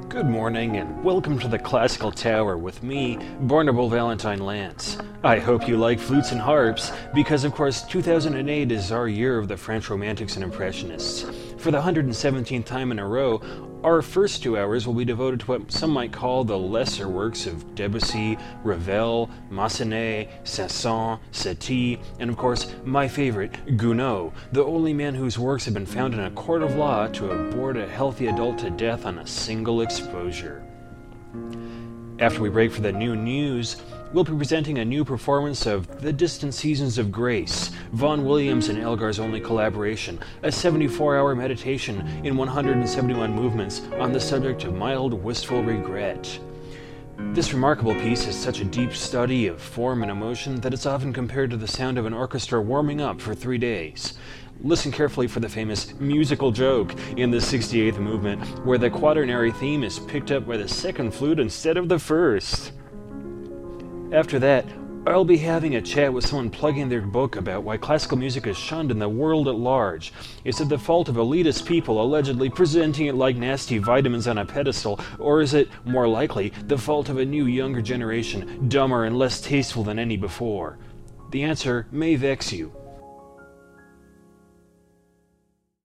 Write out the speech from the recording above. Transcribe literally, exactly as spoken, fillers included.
Good morning and welcome to the Classical Tower with me, Barnable Valentine Lance. I hope you like flutes and harps, because of course two thousand eight is our year of the French Romantics and Impressionists. For the one hundred seventeenth time in a row, our first two hours will be devoted to what some might call the lesser works of Debussy, Ravel, Massenet, Saint-Saëns, Satie, and of course, my favorite, Gounod, the only man whose works have been found in a court of law to have bored a healthy adult to death on a single exposure. After we break for the new news, we'll be presenting a new performance of The Distant Seasons of Grace, Vaughan Williams and Elgar's only collaboration, a seventy-four hour meditation in one hundred seventy-one movements on the subject of mild, wistful regret. This remarkable piece is such a deep study of form and emotion that it's often compared to the sound of an orchestra warming up for three days. Listen carefully for the famous musical joke in the sixty-eighth movement, where the quaternary theme is picked up by the second flute instead of the first. After that, I'll be having a chat with someone plugging their book about why classical music is shunned in the world at large. Is it the fault of elitist people allegedly presenting it like nasty vitamins on a pedestal, or is it, more likely, the fault of a new younger generation, dumber and less tasteful than any before? The answer may vex you,